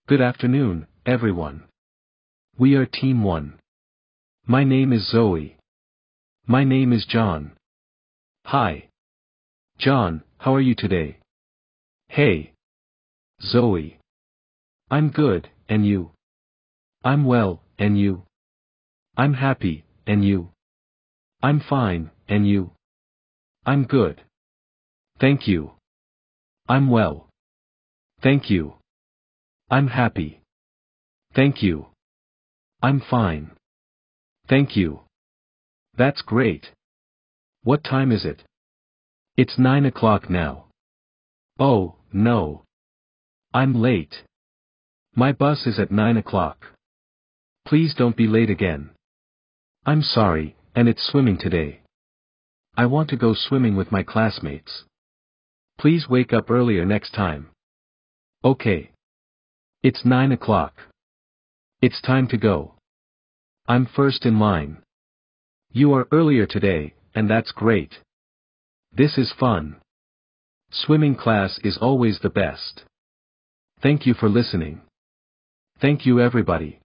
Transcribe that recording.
Good afternoon, everyone. We are Team 1. My name is Zoe. My name is John. Hi. John, how are you today? Hey. Zoe. I'm good, and you? I'm well, and you? I'm happy, and you? I'm fine, and you? I'm good. Thank you. I'm well. Thank you. I'm happy. Thank you. I'm fine. Thank you. That's great. What time is it? It's 9 o'clock now. Oh, no. I'm late. My bus is at 9 o'clock. Please don't be late again. I'm sorry, and it's swimming today. I want to go swimming with my classmates. Please wake up earlier next time. Okay. It's 9 o'clock. It's time to go. I'm first in line. You are earlier today, and that's great. This is fun. Swimming class is always the best. Thank you for listening. Thank you everybody.